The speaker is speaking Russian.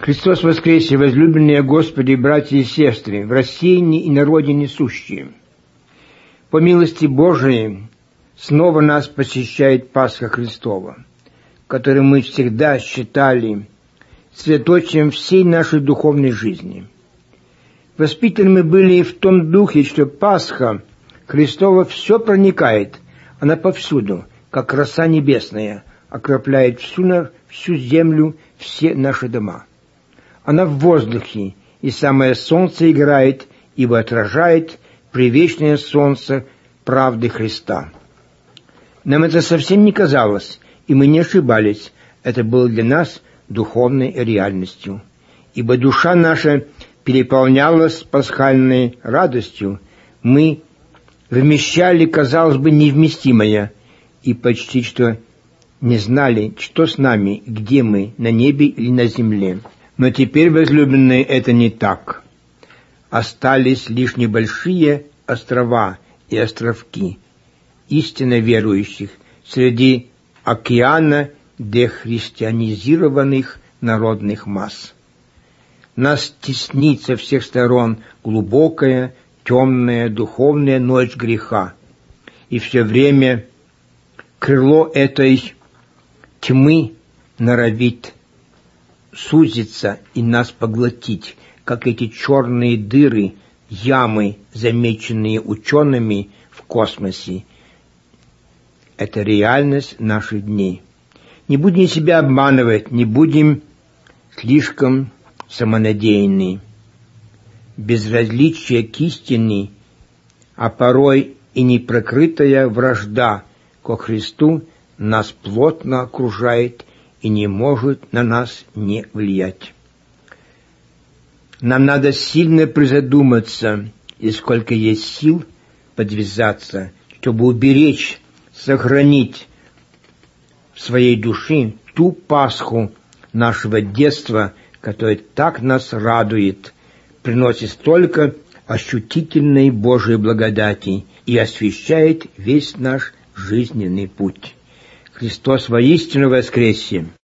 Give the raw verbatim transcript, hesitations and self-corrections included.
Христос воскресе, возлюбленные Господи, братья и сестры, в рассеянии и народе несущие. По милости Божией снова нас посещает Пасха Христова, которую мы всегда считали средоточием всей нашей духовной жизни. Воспитаны мы были в том духе, что Пасха Христова все проникает, она повсюду, как роса небесная, окропляет всю, всю землю, все наши дома. Она в воздухе, и самое солнце играет, ибо отражает привечное солнце правды Христа. Нам это совсем не казалось, и мы не ошибались. Это было для нас духовной реальностью. Ибо душа наша переполнялась пасхальной радостью. Мы вмещали, казалось бы, невместимое, и почти что не знали, что с нами, где мы, на небе или на земле. Но теперь, возлюбленные, это не так. Остались лишь небольшие острова и островки истинно верующих среди океана дехристианизированных народных масс. Нас теснит со всех сторон глубокая, темная, духовная ночь греха, и все время крыло этой тьмы норовит сузиться и нас поглотить, как эти черные дыры, ямы, замеченные учеными в космосе. Это реальность наших дней. Не будем себя обманывать, не будем слишком самонадеянны. Безразличие к истине, а порой и неприкрытая вражда ко Христу нас плотно окружает и не может на нас не влиять. Нам надо сильно призадуматься, и сколько есть сил подвязаться, чтобы уберечь, сохранить в своей душе ту Пасху нашего детства, которая так нас радует, приносит столько ощутительной Божией благодати и освещает весь наш жизненный путь. Христос воистину воскресе!